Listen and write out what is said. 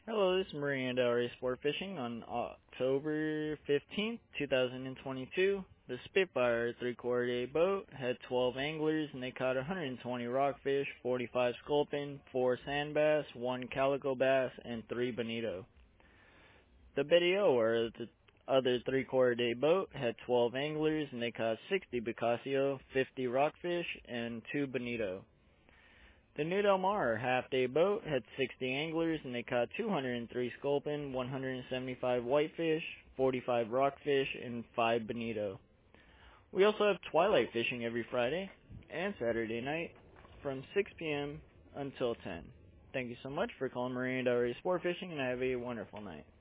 Hello, this is Maria and Delray Sport Fishing on October 15th, 2022. The Spitfire 3/4 day boat had 12 anglers and they caught 120 rockfish, 45 sculpin, 4 sand bass, 1 calico bass, and 3 bonito. The Betty O, or the other 3/4 day boat, had 12 anglers and they caught 60 bacasio, 50 rockfish, and 2 bonito. The New Del Mar half-day boat had 60 anglers and they caught 203 sculpin, 175 whitefish, 45 rockfish, and 5 bonito. We also have twilight fishing every Friday and Saturday night from 6 p.m. until 10. Thank you so much for calling Marina Del Rey Sport Fishing, and have a wonderful night.